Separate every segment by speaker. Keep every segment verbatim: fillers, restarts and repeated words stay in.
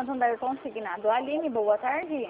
Speaker 1: Santander Consignado. Aline, boa tarde.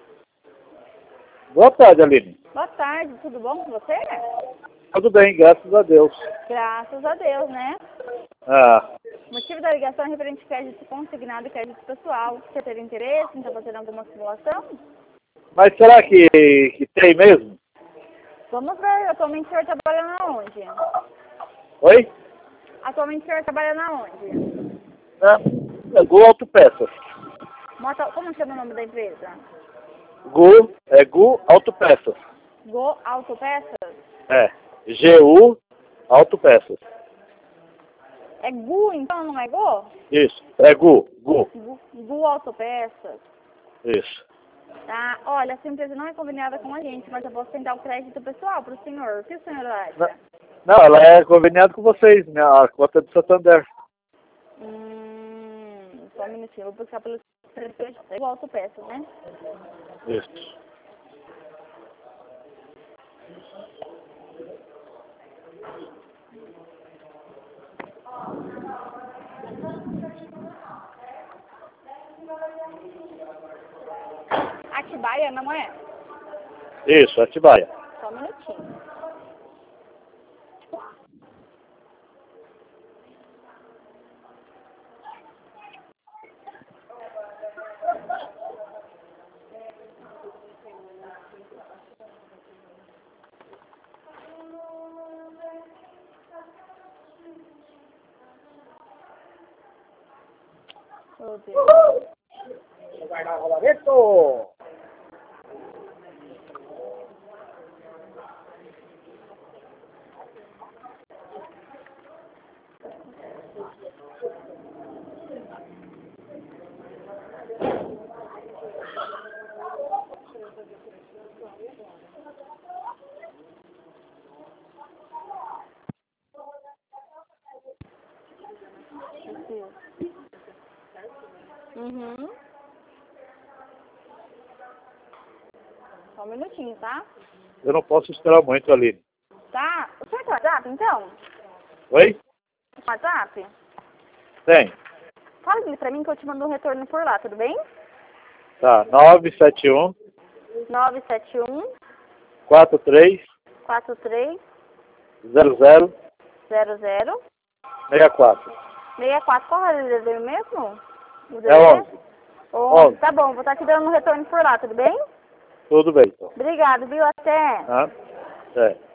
Speaker 2: Boa tarde, Aline.
Speaker 1: Boa tarde, tudo bom com você?
Speaker 2: Tudo bem, graças a Deus.
Speaker 1: Graças a Deus, né?
Speaker 2: Ah,
Speaker 1: O motivo da ligação é referente a crédito consignado e crédito pessoal. Você teve interesse em estar fazendo alguma simulação?
Speaker 2: mas será que, que tem mesmo?
Speaker 1: Vamos ver, atualmente o senhor trabalha na onde?
Speaker 2: Oi?
Speaker 1: Atualmente o senhor trabalha na onde?
Speaker 2: É, é Gu Autopeças.
Speaker 1: Moto, como chama o nome da empresa?
Speaker 2: Gu, é Gu Autopeças.
Speaker 1: Go Autopeças?
Speaker 2: É, G U Autopeças.
Speaker 1: É Gu, então, não é Go?
Speaker 2: Isso, é Gu, Gu.
Speaker 1: Gu, Gu Autopeças.
Speaker 2: Isso.
Speaker 1: Tá, olha, essa empresa não é conveniada com a gente, mas eu posso tentar o crédito pessoal para o senhor. O que o senhor
Speaker 2: Não,
Speaker 1: acha?
Speaker 2: não, ela é conveniada com vocês, minha a conta de Santander.
Speaker 1: Hum, só um minutinho, eu vou buscar pelo é igual autopeças, né?
Speaker 2: Isso.
Speaker 1: Atibaia, não é?
Speaker 2: Isso, Atibaia.
Speaker 1: Só um minutinho. Meu Deus.
Speaker 2: Vai dar rolamento!
Speaker 1: Meu Deus. Uhum. Só um minutinho, tá?
Speaker 2: Eu não posso esperar muito, Aline.
Speaker 1: Tá? O senhor tem WhatsApp, então?
Speaker 2: Oi?
Speaker 1: WhatsApp?
Speaker 2: Tem.
Speaker 1: Fala aqui pra mim que eu te mando um retorno por lá, tudo bem?
Speaker 2: Tá, nove sete um,
Speaker 1: nove sete um,
Speaker 2: quatro três,
Speaker 1: quatro três,
Speaker 2: zero zero,
Speaker 1: zero zero,
Speaker 2: seis quatro.
Speaker 1: seis quatro. Qual é o D D D mesmo? O D D D?
Speaker 2: É onze.
Speaker 1: onze. Tá bom, vou estar te dando um retorno por lá, tudo bem?
Speaker 2: Tudo bem, então.
Speaker 1: Obrigado, viu? Até.
Speaker 2: Tá? É.